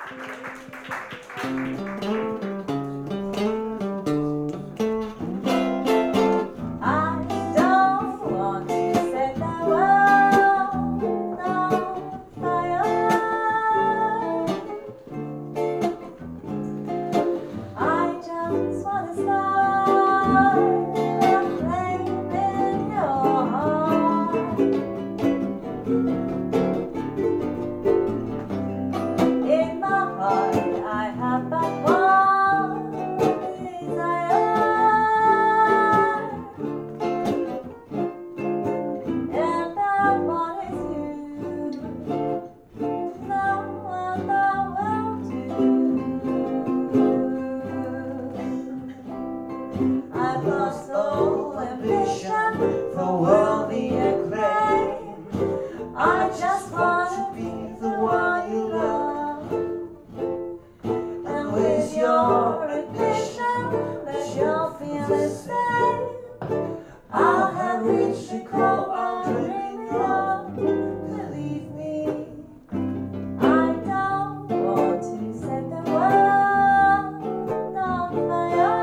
I've lost all ambition for worldly acclaim. I just want to be the one you love. And with your admission that you'll feel the same, I'll have reached the goal I'm dreaming of. Believe me, I don't want to set the world on fire.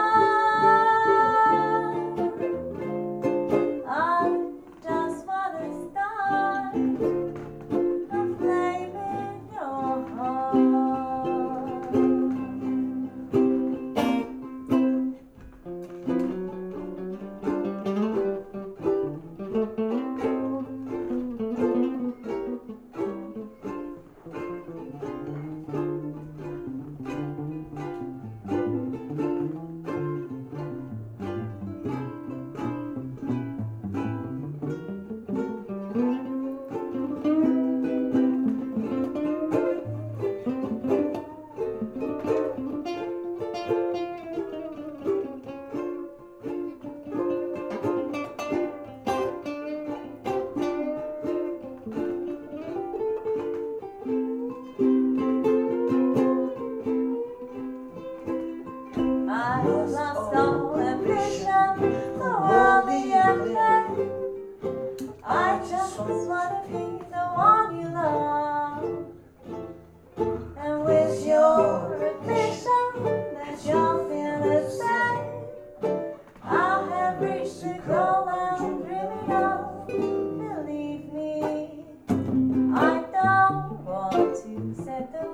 I've lost all ambition for worldly acclaim. I just want to be the one you love. And with your admission that you'll feel the same, I'll have reached the goal I'm dreaming of. Believe me, I don't want to set the